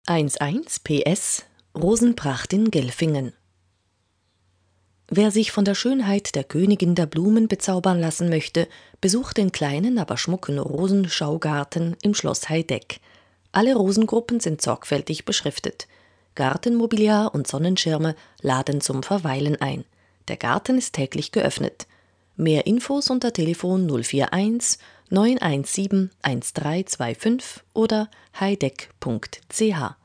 11 PS Rosenpracht in Gelfingen. Wer sich von der Schönheit der Königin der Blumen bezaubern lassen möchte, besucht den kleinen, aber schmucken Rosenschaugarten im Schloss Heideck. Alle Rosengruppen sind sorgfältig beschriftet. Gartenmobiliar und Sonnenschirme laden zum Verweilen ein. Der Garten ist täglich geöffnet. Mehr Infos unter Telefon 041 917 1325 oder heideck.ch.